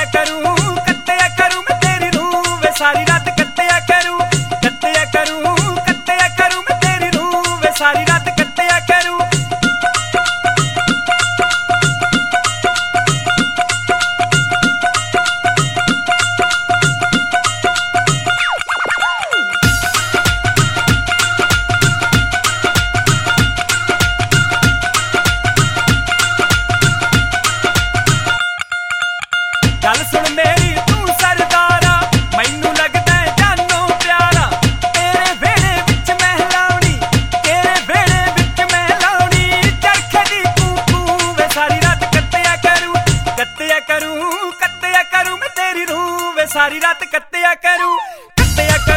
करूं मैं तेरी रूह वे सारी रात कत्या करूं मैं तेरी रूह वे सारी रात कत्या करूं। गल सुन मेरी तू सरदारा मैनू लगदा है जानों प्यारा तेरे वेड़े विच महलाउणी चरखे दी कू वे सारी रात कत्या करूं मैं तेरी रूह वे सारी रात कत्या करूं।